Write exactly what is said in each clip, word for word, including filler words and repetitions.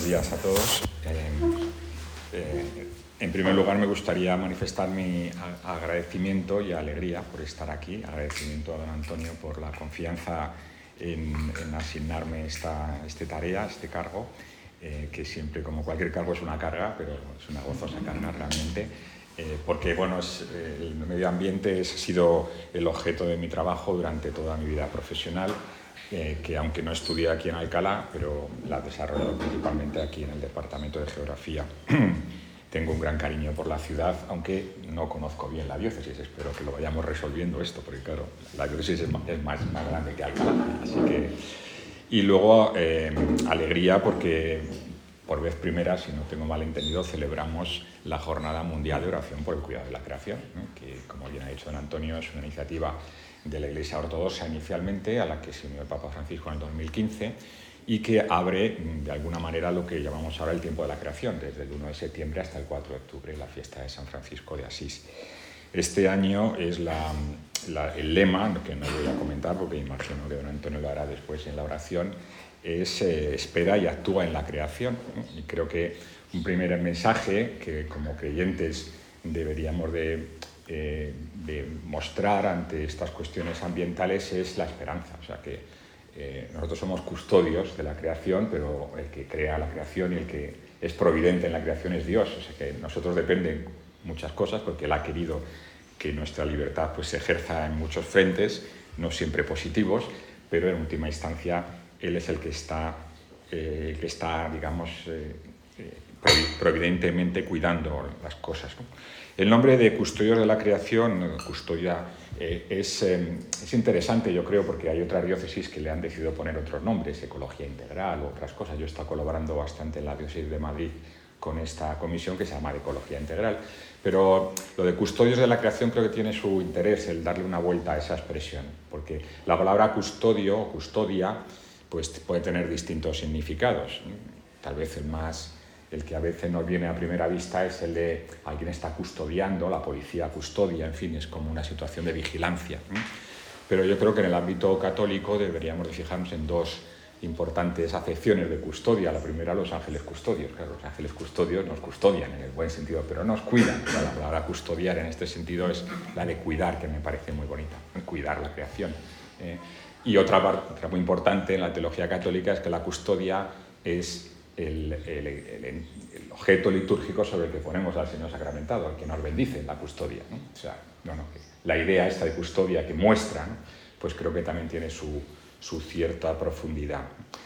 días a todos. Eh, eh, en primer lugar, me gustaría manifestar mi agradecimiento y alegría por estar aquí. Agradecimiento a don Antonio por la confianza en, en asignarme esta, esta tarea, este cargo, eh, que siempre, como cualquier cargo, es una carga, pero es una gozosa carga realmente. Eh, porque bueno, es, eh, el medio ambiente ha sido el objeto de mi trabajo durante toda mi vida profesional, eh, que aunque no estudié aquí en Alcalá, pero la he desarrollado principalmente aquí en el Departamento de Geografía. Tengo un gran cariño por la ciudad, aunque no conozco bien la diócesis. Espero que lo vayamos resolviendo esto, porque claro, la diócesis es más, es más, más grande que Alcalá. Así que... Y luego, eh, alegría porque... por vez primera, si no tengo mal entendido, celebramos la Jornada Mundial de Oración por el Cuidado de la Creación, ¿no? Que, como bien ha dicho don Antonio, es una iniciativa de la Iglesia Ortodoxa inicialmente, a la que se unió el Papa Francisco en el dos mil quince, y que abre, de alguna manera, lo que llamamos ahora el tiempo de la creación, desde el primero de septiembre hasta el cuatro de octubre, la fiesta de San Francisco de Asís. Este año es la, la, el lema, que no voy a comentar porque imagino que don Antonio lo hará después en la oración, es eh, espera y actúa en la creación. Y creo que un primer mensaje que como creyentes deberíamos de, eh, de mostrar ante estas cuestiones ambientales es la esperanza. O sea que eh, nosotros somos custodios de la creación, pero el que crea la creación y el que es providente en la creación es Dios. O sea que nosotros dependen muchas cosas porque Él ha querido que nuestra libertad pues, se ejerza en muchos frentes, no siempre positivos, pero en última instancia Él es el que está, eh, que está digamos, eh, eh, providentemente cuidando las cosas, ¿no? El nombre de Custodios de la Creación, custodia, eh, es, eh, es interesante, yo creo, porque hay otras diócesis que le han decidido poner otros nombres, Ecología Integral u otras cosas. Yo he estado colaborando bastante en la diócesis de Madrid con esta comisión que se llama Ecología Integral. Pero lo de Custodios de la Creación creo que tiene su interés el darle una vuelta a esa expresión, porque la palabra custodio o custodia pues puede tener distintos significados. Tal vez el más, el que a veces nos viene a primera vista es el de alguien está custodiando, la policía custodia, en fin, es como una situación de vigilancia. Pero yo creo que en el ámbito católico deberíamos de fijarnos en dos importantes acepciones de custodia. La primera, los ángeles custodios. Claro, los ángeles custodios nos custodian en el buen sentido, pero nos cuidan. O sea, la palabra custodiar en este sentido es la de cuidar, que me parece muy bonita, cuidar la creación. Eh, Y otra parte otra muy importante en la teología católica es que la custodia es el, el, el, el objeto litúrgico sobre el que ponemos al Señor sacramentado, el que nos bendice, la custodia, ¿no? O sea, no, no, la idea esta de custodia que muestra, ¿no? Pues creo que también tiene su, su cierta profundidad.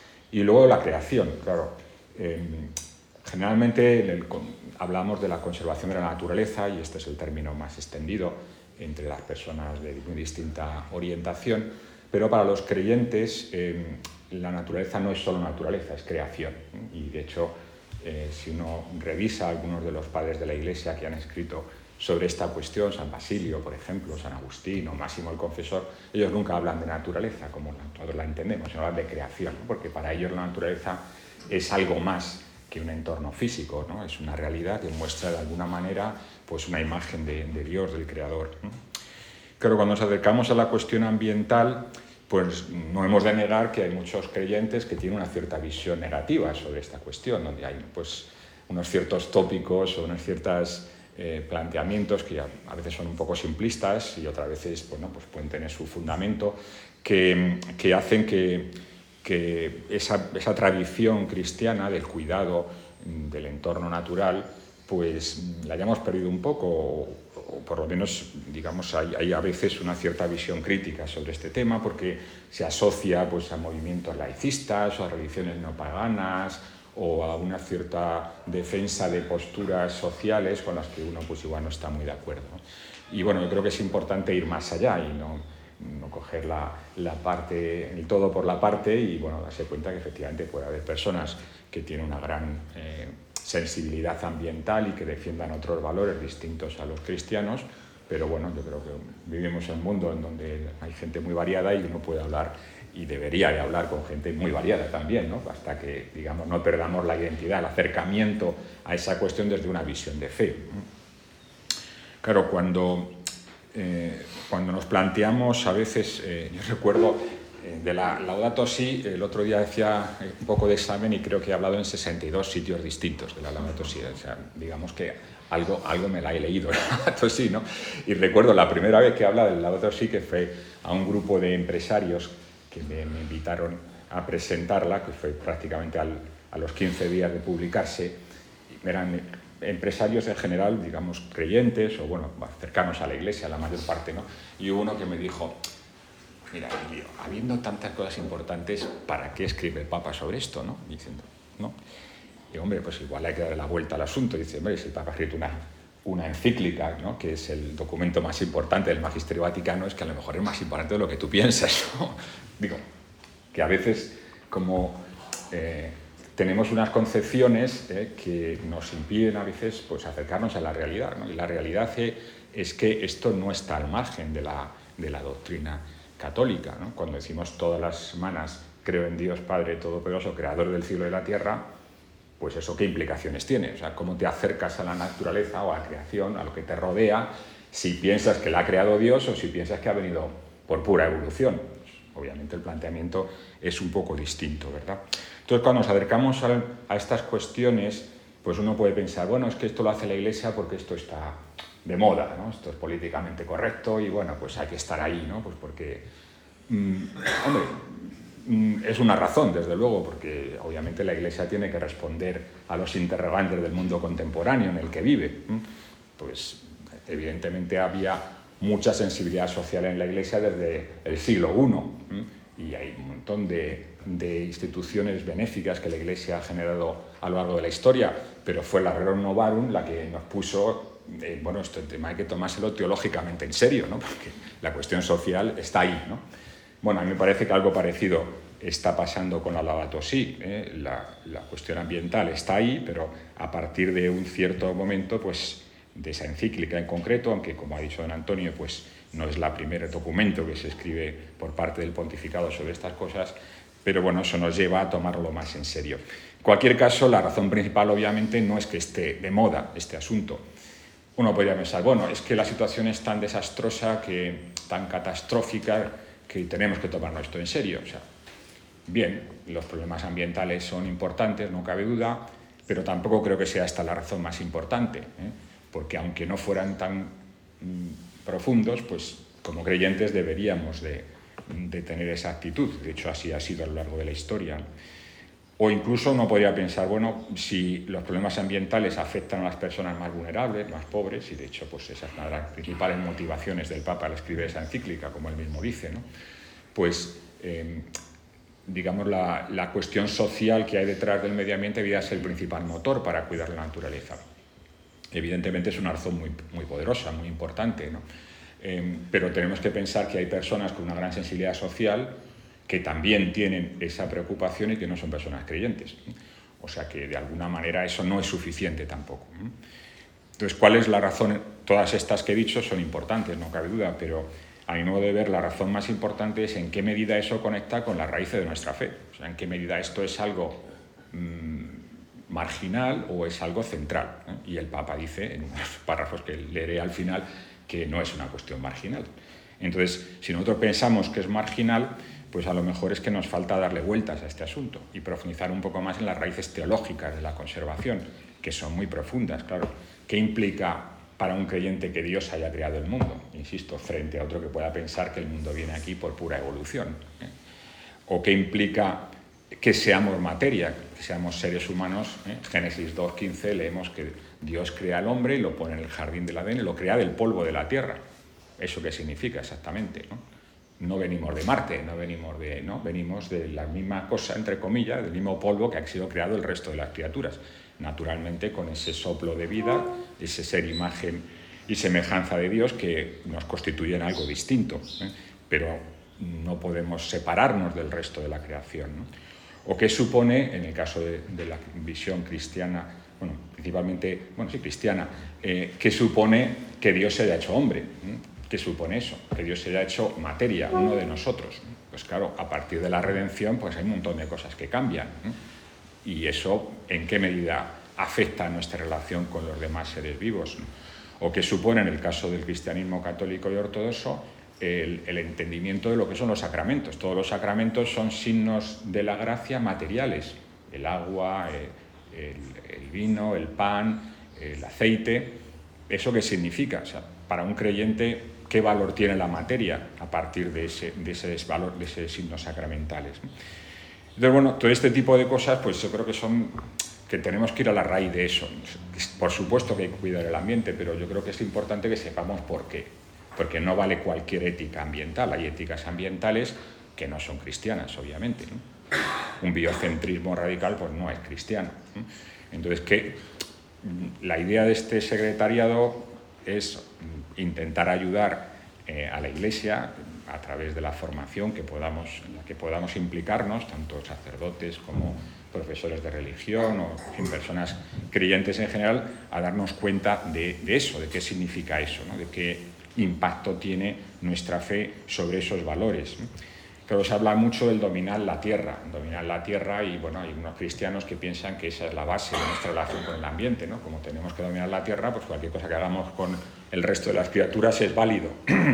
Y luego la creación, claro. Eh, generalmente en el, hablamos de la conservación de la naturaleza, y este es el término más extendido entre las personas de muy distinta orientación. Pero para los creyentes eh, la naturaleza no es solo naturaleza, es creación. Y de hecho, eh, si uno revisa algunos de los padres de la Iglesia que han escrito sobre esta cuestión, San Basilio, por ejemplo, San Agustín o Máximo el Confesor, ellos nunca hablan de naturaleza como nosotros la entendemos, sino hablan de creación, ¿no? Porque para ellos la naturaleza es algo más que un entorno físico, ¿no? Es una realidad que muestra de alguna manera pues, una imagen de, de Dios, del Creador, ¿no? Claro, cuando nos acercamos a la cuestión ambiental, pues no hemos de negar que hay muchos creyentes que tienen una cierta visión negativa sobre esta cuestión, donde hay pues, unos ciertos tópicos o unos ciertos eh, planteamientos que a, a veces son un poco simplistas y otras veces bueno, pues pueden tener su fundamento, que, que hacen que, que esa, esa tradición cristiana del cuidado del entorno natural pues la hayamos perdido un poco, o, o por lo menos, digamos, hay, hay a veces una cierta visión crítica sobre este tema, porque se asocia pues, a movimientos laicistas o a religiones no paganas, o a una cierta defensa de posturas sociales con las que uno pues, igual no está muy de acuerdo. Y bueno, yo creo que es importante ir más allá y no, no coger la, la parte, el todo por la parte, y bueno, darse cuenta que efectivamente puede haber personas que tienen una gran eh, sensibilidad ambiental y que defiendan otros valores distintos a los cristianos, pero bueno, yo creo que vivimos en un mundo en donde hay gente muy variada y uno puede hablar y debería de hablar con gente muy variada también, ¿no? Hasta que, digamos, no perdamos la identidad, el acercamiento a esa cuestión desde una visión de fe. Claro, cuando, eh, cuando nos planteamos a veces, eh, yo recuerdo De la Laudato Si, el otro día hacía un poco de examen y creo que he hablado en sesenta y dos sitios distintos de la Laudato Si. O sea, digamos que algo, algo me la he leído, la Laudato Si, ¿no? Y recuerdo la primera vez que hablaba del Laudato Si, que fue a un grupo de empresarios que me, me invitaron a presentarla, que fue prácticamente al, a los quince días de publicarse. Eran empresarios en general, digamos, creyentes o, bueno, cercanos a la Iglesia, la mayor parte, ¿no? Y hubo uno que me dijo: mira, Emilio, habiendo tantas cosas importantes, ¿para qué escribe el Papa sobre esto, no? Diciendo, ¿no? Y, hombre, pues igual hay que darle la vuelta al asunto. Dice, hombre, si el Papa ha escrito una, una encíclica, ¿no?, que es el documento más importante del Magisterio Vaticano, es que a lo mejor es más importante de lo que tú piensas, ¿no? Digo, que a veces, como eh, tenemos unas concepciones eh, que nos impiden a veces, pues, acercarnos a la realidad, ¿no? Y la realidad eh, es que esto no está al margen de la, de la doctrina católica, ¿no? Cuando decimos todas las semanas creo en Dios Padre Todopoderoso, creador del cielo y de la tierra, pues eso qué implicaciones tiene, o sea, cómo te acercas a la naturaleza o a la creación, a lo que te rodea, si piensas que la ha creado Dios o si piensas que ha venido por pura evolución. Pues, obviamente el planteamiento es un poco distinto, ¿verdad? Entonces, cuando nos acercamos a, a estas cuestiones, pues uno puede pensar, bueno, es que esto lo hace la Iglesia porque esto está de moda, ¿no? Esto es políticamente correcto y, bueno, pues hay que estar ahí, ¿no? Pues porque, mmm, hombre, mmm, es una razón, desde luego, porque obviamente la Iglesia tiene que responder a los interrogantes del mundo contemporáneo en el que vive. Pues, evidentemente, había mucha sensibilidad social en la Iglesia desde el siglo primero, y hay un montón de, de instituciones benéficas que la Iglesia ha generado a lo largo de la historia, pero fue la Rerum Novarum la que nos puso... Eh, bueno, este tema hay que tomárselo teológicamente en serio, ¿no? Porque la cuestión social está ahí, ¿no? Bueno, a mí me parece que algo parecido está pasando con la Laudato Si, ¿eh? la, la cuestión ambiental está ahí, pero a partir de un cierto momento, pues, de esa encíclica en concreto, aunque, como ha dicho don Antonio, pues no es el primer documento que se escribe por parte del pontificado sobre estas cosas, pero bueno, eso nos lleva a tomarlo más en serio. En cualquier caso, la razón principal, obviamente, no es que esté de moda este asunto. Uno podría pensar, bueno, es que la situación es tan desastrosa, que, tan catastrófica, que tenemos que tomarnos esto en serio. O sea, bien, los problemas ambientales son importantes, no cabe duda, pero tampoco creo que sea esta la razón más importante, ¿eh? Porque aunque no fueran tan mmm, profundos, pues como creyentes deberíamos de, de tener esa actitud. De hecho, así ha sido a lo largo de la historia. O incluso uno podría pensar, bueno, si los problemas ambientales afectan a las personas más vulnerables, más pobres, y de hecho pues esa es una de las principales motivaciones del Papa al escribir esa encíclica, como él mismo dice, ¿no? Pues, eh, digamos, la, la cuestión social que hay detrás del medio ambiente debería ser el principal motor para cuidar la naturaleza. Evidentemente es una razón muy, muy poderosa, muy importante, ¿no? Eh, pero tenemos que pensar que hay personas con una gran sensibilidad social que también tienen esa preocupación y que no son personas creyentes. O sea que, de alguna manera, eso no es suficiente tampoco. Entonces, ¿cuál es la razón? Todas estas que he dicho son importantes, no cabe duda, pero a mi modo de ver, la razón más importante es en qué medida eso conecta con las raíces de nuestra fe. O sea, en qué medida esto es algo mmm, marginal o es algo central, ¿eh? Y el Papa dice, en unos párrafos que leeré al final, que no es una cuestión marginal. Entonces, si nosotros pensamos que es marginal, pues a lo mejor es que nos falta darle vueltas a este asunto y profundizar un poco más en las raíces teológicas de la conservación, que son muy profundas, claro. ¿Qué implica para un creyente que Dios haya creado el mundo? Insisto, frente a otro que pueda pensar que el mundo viene aquí por pura evolución, ¿eh? ¿O qué implica que seamos materia, que seamos seres humanos? ¿eh? Génesis dos quince leemos que Dios crea al hombre y lo pone en el jardín del Edén y lo crea del polvo de la tierra. ¿Eso qué significa exactamente, no? No venimos de Marte, no venimos de, no, venimos de la misma cosa, entre comillas, del mismo polvo que ha sido creado el resto de las criaturas. Naturalmente, con ese soplo de vida, ese ser imagen y semejanza de Dios que nos constituyen algo distinto, ¿eh? Pero no podemos separarnos del resto de la creación, ¿no? O qué supone, en el caso de, de la visión cristiana, bueno, principalmente, bueno, sí, cristiana, eh, qué supone que Dios se haya hecho hombre, ¿eh? ¿Qué supone eso? Que Dios se haya hecho materia, uno de nosotros. Pues claro, a partir de la redención, pues hay un montón de cosas que cambian, ¿eh? Y eso, ¿en qué medida afecta a nuestra relación con los demás seres vivos, ¿no? O qué supone, en el caso del cristianismo católico y ortodoxo, el, el entendimiento de lo que son los sacramentos. Todos los sacramentos son signos de la gracia materiales, el agua, el, el, el vino, el pan, el aceite. ¿Eso qué significa? O sea, para un creyente, ¿qué valor tiene la materia a partir de ese, de ese valor, de esos signos sacramentales? Entonces, bueno, todo este tipo de cosas, pues yo creo que son, que tenemos que ir a la raíz de eso. Por supuesto que hay que cuidar el ambiente, pero yo creo que es importante que sepamos por qué. Porque no vale cualquier ética ambiental. Hay éticas ambientales que no son cristianas, obviamente, ¿no? Un biocentrismo radical, pues no es cristiano, ¿no? Entonces, que la idea de este secretariado es intentar ayudar eh, a la Iglesia a través de la formación que podamos, en la que podamos implicarnos, tanto sacerdotes como profesores de religión o en personas creyentes en general, a darnos cuenta de, de eso, de qué significa eso, ¿no? De qué impacto tiene nuestra fe sobre esos valores, ¿no? Pero se habla mucho del dominar la tierra, dominar la tierra y bueno, hay unos cristianos que piensan que esa es la base de nuestra relación con el ambiente, ¿no? Como tenemos que dominar la tierra, pues cualquier cosa que hagamos con el resto de las criaturas es válido.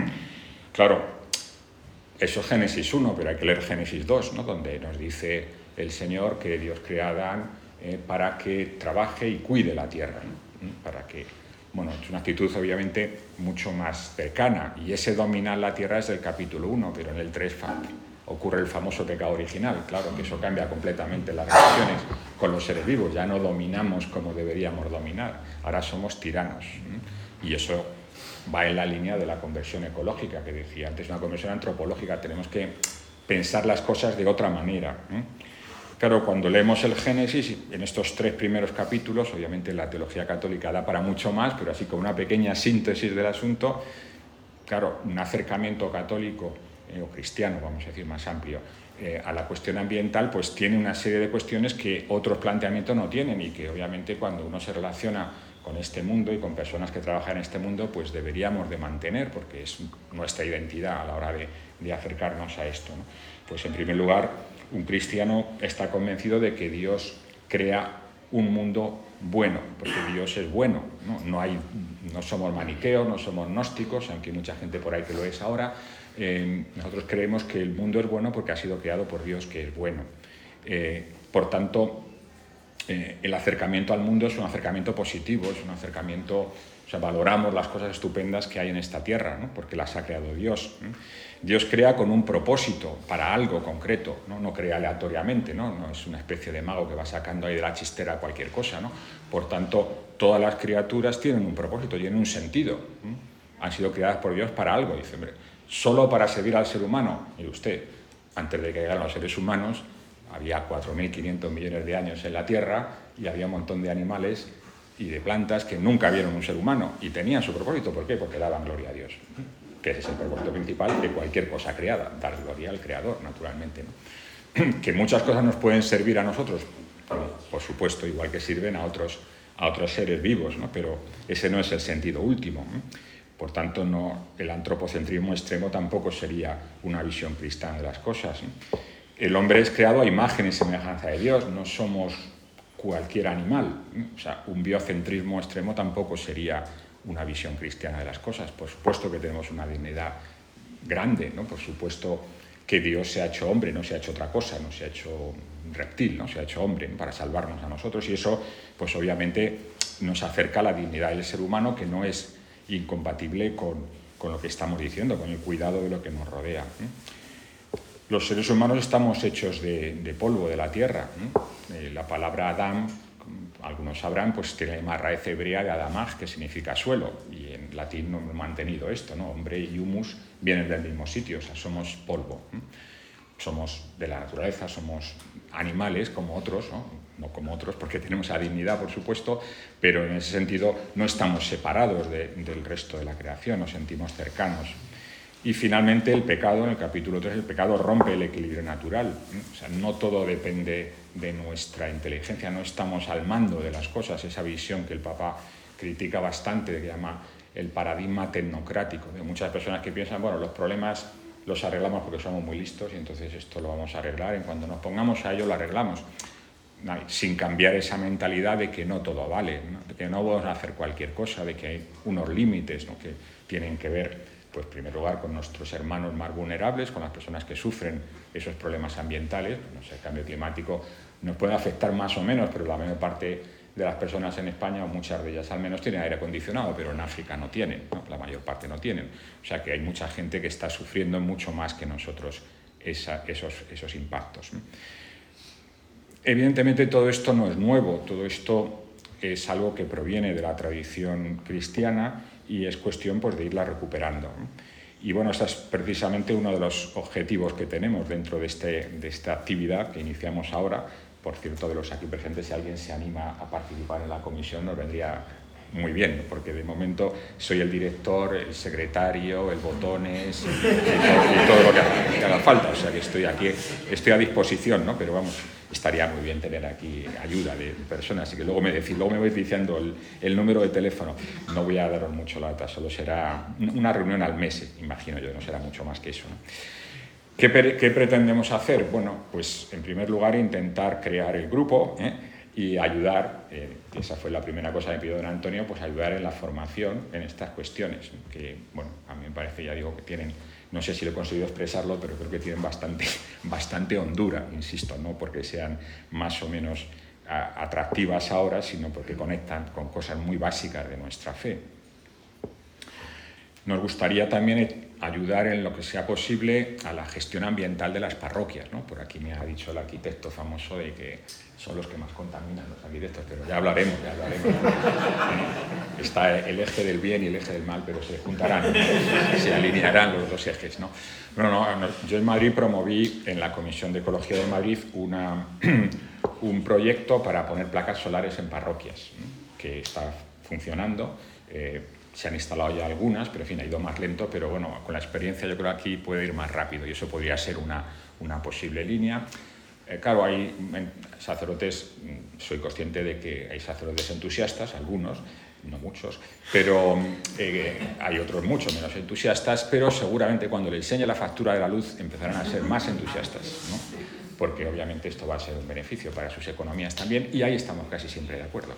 Claro, eso es Génesis uno, pero hay que leer Génesis dos, ¿no? Donde nos dice el Señor que Dios crea a Adán eh, para que trabaje y cuide la tierra, ¿no? Para que, bueno, es una actitud obviamente mucho más cercana, y ese dominar la tierra es del capítulo uno, pero en el tres ocurre el famoso pecado original. Claro que eso cambia completamente las relaciones con los seres vivos, ya no dominamos como deberíamos dominar, ahora somos tiranos, ¿eh? Y eso va en la línea de la conversión ecológica que decía antes, una conversión antropológica. Tenemos que pensar las cosas de otra manera, ¿eh? Claro, cuando leemos el Génesis, en estos tres primeros capítulos, obviamente la teología católica da para mucho más, pero así como una pequeña síntesis del asunto, claro, un acercamiento católico eh, o cristiano, vamos a decir más amplio, eh, a la cuestión ambiental, pues tiene una serie de cuestiones que otros planteamientos no tienen y que obviamente cuando uno se relaciona con este mundo y con personas que trabajan en este mundo, pues deberíamos de mantener, porque es nuestra identidad a la hora de, de acercarnos a esto, ¿no? Pues en primer lugar, un cristiano está convencido de que Dios crea un mundo bueno, porque Dios es bueno, ¿no? No hay, no somos maniqueos, no somos gnósticos, aunque hay mucha gente por ahí que lo es ahora. Eh, nosotros creemos que el mundo es bueno porque ha sido creado por Dios, que es bueno. Eh, por tanto, eh, el acercamiento al mundo es un acercamiento positivo, es un acercamiento, o sea, valoramos las cosas estupendas que hay en esta tierra, ¿no? Porque las ha creado Dios, ¿no? Dios crea con un propósito, para algo concreto, ¿no? No crea aleatoriamente, ¿no? No es una especie de mago que va sacando ahí de la chistera cualquier cosa, ¿no? Por tanto, todas las criaturas tienen un propósito, tienen un sentido, ¿no? Han sido creadas por Dios para algo. Dice, hombre, solo para servir al ser humano. Mire usted, antes de que llegaran los seres humanos, había cuatro mil quinientos millones de años en la Tierra y había un montón de animales y de plantas que nunca vieron un ser humano y tenían su propósito. ¿Por qué? Porque daban gloria a Dios, que ese es el propósito principal de cualquier cosa creada, dar gloria al Creador, naturalmente, ¿no? Que muchas cosas nos pueden servir a nosotros, por supuesto, igual que sirven a otros, a otros seres vivos, ¿no? Pero ese no es el sentido último, ¿no? Por tanto, no, el antropocentrismo extremo tampoco sería una visión cristiana de las cosas, ¿no? El hombre es creado a imagen y semejanza de Dios, no somos cualquier animal, ¿no? O sea, un biocentrismo extremo tampoco sería una visión cristiana de las cosas. Por supuesto que tenemos una dignidad grande, ¿no? Por supuesto que Dios se ha hecho hombre, no se ha hecho otra cosa, no se ha hecho un reptil, no se ha hecho hombre, ¿no? Para salvarnos a nosotros, y eso pues obviamente nos acerca a la dignidad del ser humano, que no es incompatible con, con lo que estamos diciendo, con el cuidado de lo que nos rodea, ¿eh? Los seres humanos estamos hechos de, de polvo de la tierra, ¿eh? Eh, la palabra Adán, algunos sabrán, pues tiene la raíz hebrea de Adamaj, que significa suelo, y en latín no hemos mantenido esto, ¿no? Hombre y humus vienen del mismo sitio, o sea, somos polvo, ¿eh? Somos de la naturaleza, somos animales como otros, ¿no? No como otros porque tenemos la dignidad, por supuesto, pero en ese sentido no estamos separados de, del resto de la creación, nos sentimos cercanos. Y finalmente el pecado, en el capítulo tres, el pecado rompe el equilibrio natural, ¿eh? O sea, no todo depende de nuestra inteligencia, no estamos al mando de las cosas, esa visión que el Papa critica bastante, que llama el paradigma tecnocrático, de muchas personas que piensan, bueno, los problemas los arreglamos porque somos muy listos y entonces esto lo vamos a arreglar, en cuando nos pongamos a ello lo arreglamos, sin cambiar esa mentalidad de que no todo vale, ¿no? De que no vamos a hacer cualquier cosa, de que hay unos límites, ¿no? Que tienen que ver Pues en primer lugar con nuestros hermanos más vulnerables, con las personas que sufren esos problemas ambientales. No sé, el cambio climático nos puede afectar más o menos, pero la mayor parte de las personas en España, o muchas de ellas al menos, tienen aire acondicionado, pero en África no tienen, ¿no? La mayor parte no tienen. O sea que hay mucha gente que está sufriendo mucho más que nosotros esa, esos, esos impactos, ¿no? Evidentemente todo esto no es nuevo, todo esto es algo que proviene de la tradición cristiana y es cuestión, pues, de irla recuperando, ¿no? Y bueno, ese es precisamente uno de los objetivos que tenemos dentro de, este, de esta actividad que iniciamos ahora. Por cierto, de los aquí presentes, si alguien se anima a participar en la comisión, nos vendría muy bien, porque de momento soy el director, el secretario, el botones y, y, todo, y todo lo que haga, que haga falta. O sea que estoy aquí, estoy a disposición, ¿no? Pero vamos, estaría muy bien tener aquí ayuda de personas. Así que luego me decís, luego me vais diciendo el, el número de teléfono. No voy a daros mucho lata, solo será una reunión al mes, imagino yo, no será mucho más que eso, ¿no? ¿Qué, ¿Qué pretendemos hacer? Bueno, pues en primer lugar intentar crear el grupo, ¿eh? Y ayudar, eh, esa fue la primera cosa que me pidió don Antonio, pues ayudar en la formación en estas cuestiones, que, bueno, a mí me parece, ya digo, que tienen, no sé si lo he conseguido expresarlo, pero creo que tienen bastante, bastante hondura, insisto, no porque sean más o menos a, atractivas ahora, sino porque conectan con cosas muy básicas de nuestra fe. Nos gustaría también ayudar en lo que sea posible a la gestión ambiental de las parroquias, ¿no? Por aquí me ha dicho el arquitecto famoso de que son los que más contaminan, los arquitectos, pero ya hablaremos, ya hablaremos. Está el eje del bien y el eje del mal, pero se juntarán, se alinearán los dos ejes, ¿no? Bueno, no, yo en Madrid promoví en la Comisión de Ecología de Madrid una, un proyecto para poner placas solares en parroquias, ¿no? Que está funcionando. Eh, Se han instalado ya algunas, pero en fin, ha ido más lento, pero bueno, con la experiencia yo creo que aquí puede ir más rápido y eso podría ser una, una posible línea. Eh, claro, hay sacerdotes, soy consciente de que hay sacerdotes entusiastas, algunos, no muchos, pero eh, hay otros mucho menos entusiastas, pero seguramente cuando le enseñe la factura de la luz empezarán a ser más entusiastas, ¿no? Porque obviamente esto va a ser un beneficio para sus economías también, y ahí estamos casi siempre de acuerdo.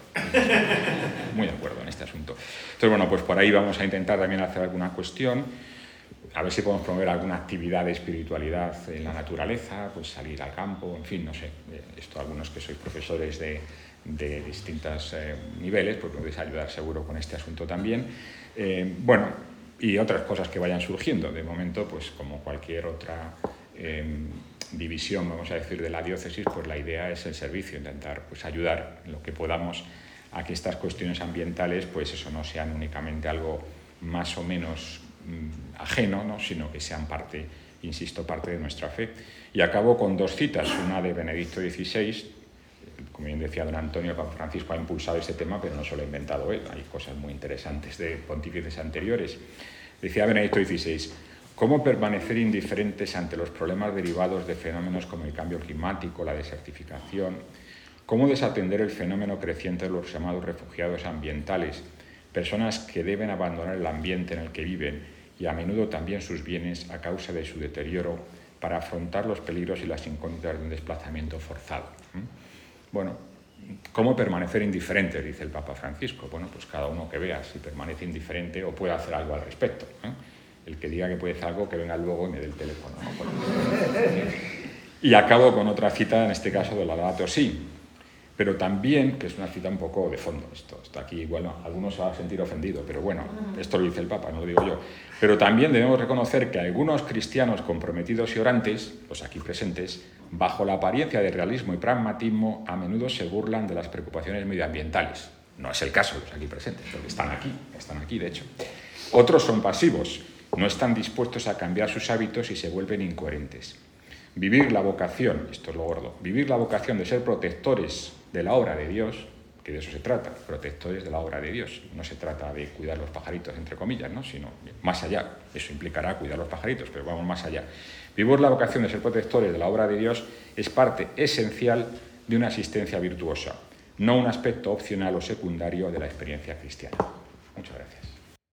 Muy de acuerdo en este asunto. Entonces, bueno, pues por ahí vamos a intentar también hacer alguna cuestión, a ver si podemos promover alguna actividad de espiritualidad en la naturaleza, pues salir al campo, en fin, no sé. Esto, algunos que sois profesores de, de distintos eh, niveles, pues podéis ayudar seguro con este asunto también. Eh, bueno, y otras cosas que vayan surgiendo. De momento, pues como cualquier otra eh, división, vamos a decir, de la diócesis, pues la idea es el servicio, intentar pues ayudar en lo que podamos a que estas cuestiones ambientales, pues eso, no sean únicamente algo más o menos mmm, ajeno, ¿no? Sino que sean parte, insisto, parte de nuestra fe. Y acabo con dos citas, una de Benedicto dieciséis, como bien decía don Antonio, Papa Francisco ha impulsado este tema, pero no se lo ha inventado él, hay cosas muy interesantes de pontífices anteriores. Decía Benedicto dieciséis, ¿cómo permanecer indiferentes ante los problemas derivados de fenómenos como el cambio climático, la desertificación? ¿Cómo desatender el fenómeno creciente de los llamados refugiados ambientales, personas que deben abandonar el ambiente en el que viven y a menudo también sus bienes a causa de su deterioro para afrontar los peligros y las incógnitas de un desplazamiento forzado? Bueno, ¿cómo permanecer indiferente?, dice el Papa Francisco. Bueno, pues cada uno que vea si permanece indiferente o puede hacer algo al respecto, ¿eh? El que diga que puede hacer algo, que venga luego y me dé el teléfono, ¿no? Y acabo con otra cita, en este caso de Laudato Si, pero también, que es una cita un poco de fondo, esto, esto aquí, bueno, algunos se van a sentir ofendidos, pero bueno, esto lo dice el Papa, no lo digo yo, pero también debemos reconocer que algunos cristianos comprometidos y orantes, los aquí presentes, bajo la apariencia de realismo y pragmatismo, a menudo se burlan de las preocupaciones medioambientales. No es el caso de los aquí presentes, porque están aquí, están aquí, de hecho. Otros son pasivos, no están dispuestos a cambiar sus hábitos y se vuelven incoherentes. Vivir la vocación, esto es lo gordo, vivir la vocación de ser protectores de la obra de Dios, que de eso se trata, protectores de la obra de Dios. No se trata de cuidar los pajaritos, entre comillas, ¿no? Sino más allá. Eso implicará cuidar los pajaritos, pero vamos más allá. Vivir la vocación de ser protectores de la obra de Dios es parte esencial de una asistencia virtuosa, no un aspecto opcional o secundario de la experiencia cristiana. Muchas gracias.